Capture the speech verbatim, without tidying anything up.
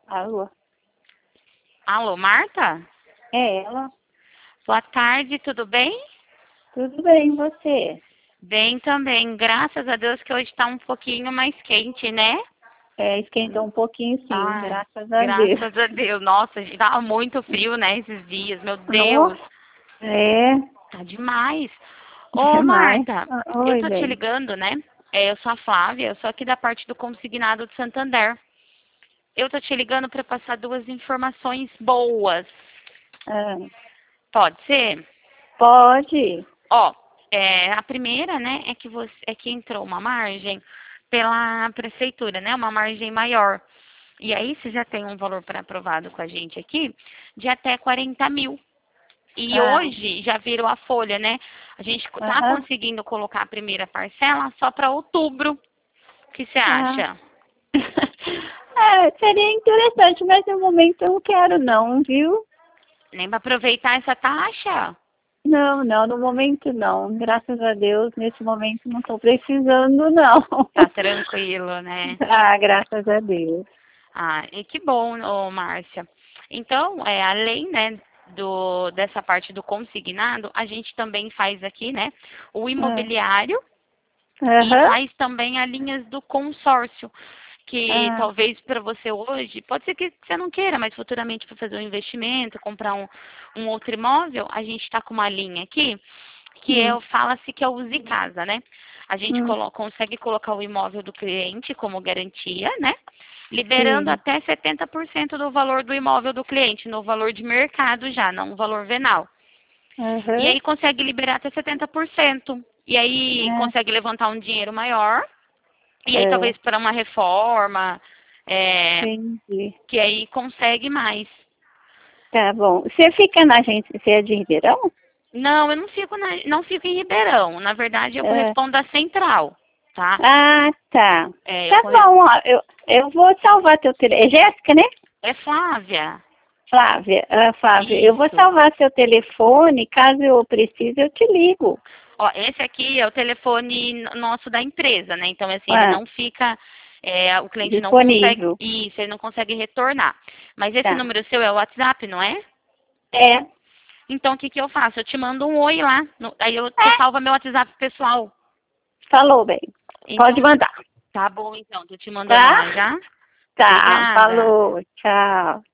Alô? Alô, Marta? É ela? Boa tarde, tudo bem? Tudo bem, e você? Bem também, graças a Deus que hoje está um pouquinho mais quente, né? É, esquentou um pouquinho sim, Ai, graças a Deus. graças a Deus. Nossa, estava muito frio, né, esses dias, meu Deus. Nossa, é Tá demais. Ô, demais. Marta, Ah, eu oi, tô te bem. ligando, né? É, eu sou a Flávia, eu sou aqui da parte do Consignado de Santander. Eu tô te ligando para passar duas informações boas. Ah, Pode ser? pode? Ó, é, a primeira, né, é que você é que entrou uma margem pela prefeitura, né, uma margem maior. E aí você já tem um valor para aprovado com a gente aqui de até quarenta mil. E Ah, hoje já virou a folha, né? A gente tá aham. conseguindo colocar a primeira parcela só para outubro. O que você Ah. acha? É, seria interessante, mas no momento eu não quero não, viu? Nem para aproveitar essa taxa? Não, não, no momento não. Graças a Deus, nesse momento não estou precisando, não. Tá tranquilo, né? Ah, graças a Deus. Ah, e que bom, ô Márcia. Então, é, além, né, do, dessa parte do consignado, a gente também faz aqui, né, o Ah, imobiliário e aham. faz também as linhas do consórcio, que Ah, talvez para você hoje, pode ser que você não queira, mas futuramente para fazer um investimento, comprar um, um outro imóvel, a gente está com uma linha aqui que é, hum, o- fala-se que é o Use Casa, né? A gente hum, colo- consegue colocar o imóvel do cliente como garantia, né? Liberando sim. até setenta por cento do valor do imóvel do cliente, no valor de mercado já, não no valor venal. E Aham. aí consegue liberar até setenta por cento. E aí É, consegue levantar um dinheiro maior. E aí é, talvez para uma reforma, é, entendi. que aí consegue mais. Tá bom. Você fica na agência, você é de Ribeirão? Não, eu não fico, na- não fico em Ribeirão. Na verdade, eu É. correspondo à central, tá? Ah, tá. É, eu Tá corre... bom, ó. Eu, eu vou salvar teu telefone. É Jéssica, né? É Flávia. Flávia. Ah, Flávia, eu vou Isso. salvar seu telefone. Caso eu precise, eu te ligo. Ó, esse aqui é o telefone n- nosso da empresa, né? Então, assim, ele Ah, não fica, é, o cliente não consegue, disponível. isso, ele não consegue retornar. Mas esse Tá. número seu é o WhatsApp, não é? É. Então, o que que eu faço? Eu te mando um oi lá, no- aí eu, você É. salva meu WhatsApp pessoal. Falou, bem. Pode Então, mandar. tá bom, então, tô te mandando Tá? lá já. Tá. Obrigada. Falou. Tchau.